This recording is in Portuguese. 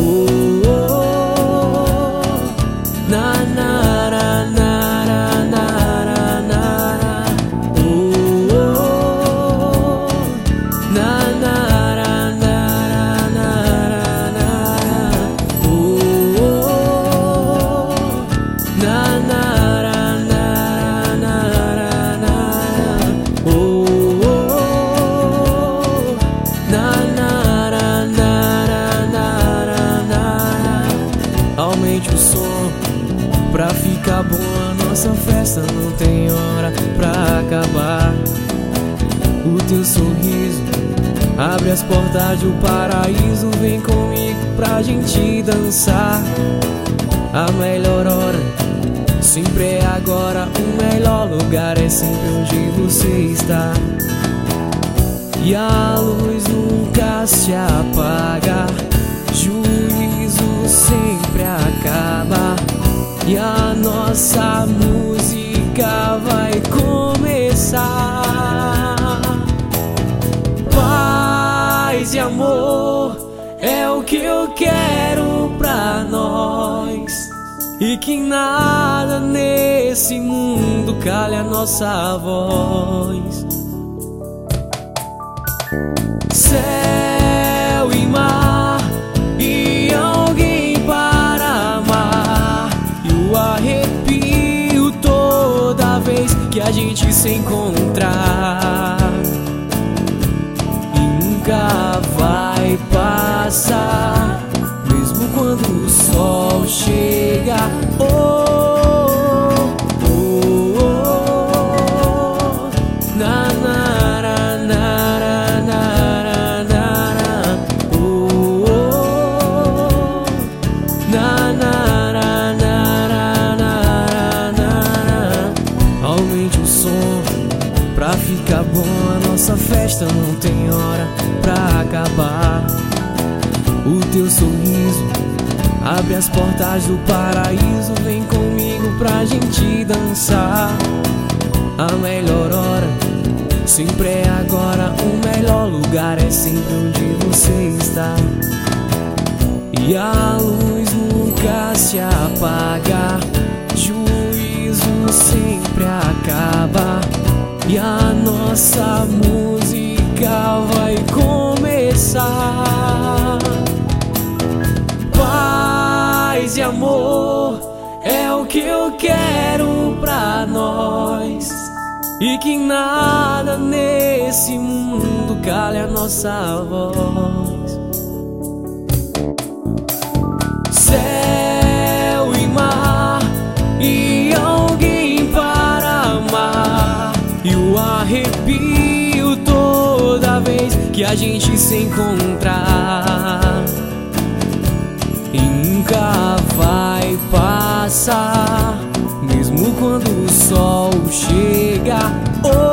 Oh, oh, na na na na na na. Oh, oh, na na na na na. Oh, oh, na na na na na. Oh, oh, na na na. Aumente o som pra ficar bom, a nossa festa não tem hora pra acabar. O teu sorriso abre as portas do paraíso, vem comigo pra gente dançar. A melhor hora sempre é agora, o melhor lugar é sempre onde você está. E a luz nunca se apaga, juízo sempre acaba, e a nossa música vai começar. Paz e amor é o que eu quero pra nós, e que nada nesse mundo cale a nossa voz. Céu e mar e alguém para amar, e o arrepio toda vez que a gente se encontrar. E nunca vai passar, mesmo quando o sol chega. Oh, oh, oh, na na na na na. Oh, oh, na na na na. Aumente o som pra ficar bom, a nossa festa não tem hora pra acabar. O teu sorriso abre as portas do paraíso, vem comigo pra gente dançar. A melhor hora sempre é agora, o melhor lugar é sempre onde você está. E a luz nunca se apaga, juízo sempre acaba, e a nossa música vai começar. Paz e amor é o que eu quero pra nós, e que nada nesse mundo cale a nossa voz. Céu e mar e alguém para amar, e o arrepio toda vez que a gente se encontrar. E nunca vai passar, mesmo quando o sol chega. Oh,